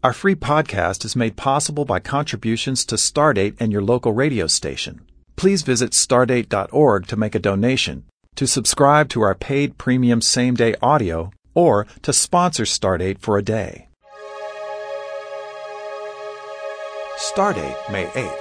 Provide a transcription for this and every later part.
Our free podcast is made possible by contributions to Stardate and your local radio station. Please visit stardate.org to make a donation, to subscribe to our paid premium same-day audio, or to sponsor Stardate for a day. Stardate, May 8th.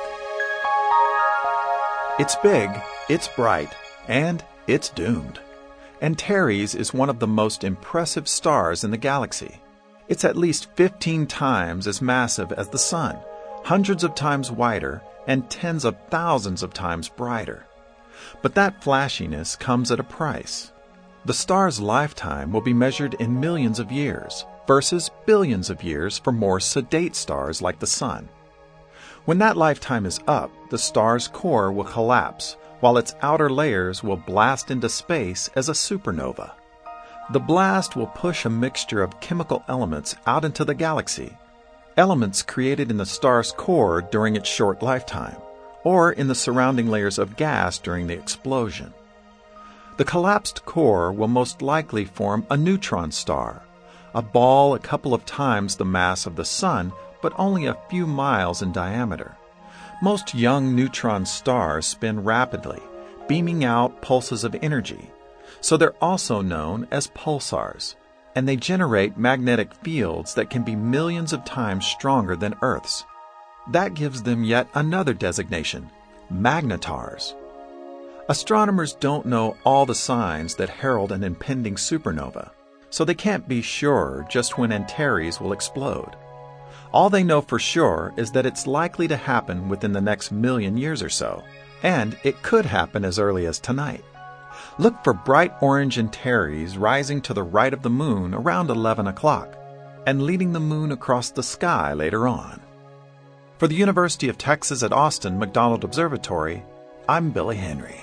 It's big, it's bright, and it's doomed. Antares is one of the most impressive stars in the galaxy. It's at least 15 times as massive as the Sun, hundreds of times wider, and tens of thousands of times brighter. But that flashiness comes at a price. The star's lifetime will be measured in millions of years versus billions of years for more sedate stars like the Sun. When that lifetime is up, the star's core will collapse, while its outer layers will blast into space as a supernova. The blast will push a mixture of chemical elements out into the galaxy, elements created in the star's core during its short lifetime, or in the surrounding layers of gas during the explosion. The collapsed core will most likely form a neutron star, a ball a couple of times the mass of the Sun, but only a few miles in diameter. Most young neutron stars spin rapidly, beaming out pulses of energy, so they're also known as pulsars, and they generate magnetic fields that can be millions of times stronger than Earth's. That gives them yet another designation, magnetars. Astronomers don't know all the signs that herald an impending supernova, so they can't be sure just when Antares will explode. All they know for sure is that it's likely to happen within the next million years or so, and it could happen as early as tonight. Look for bright orange Antares rising to the right of the moon around 11 o'clock, and leading the moon across the sky later on. For the University of Texas at Austin McDonald Observatory, I'm Billy Henry.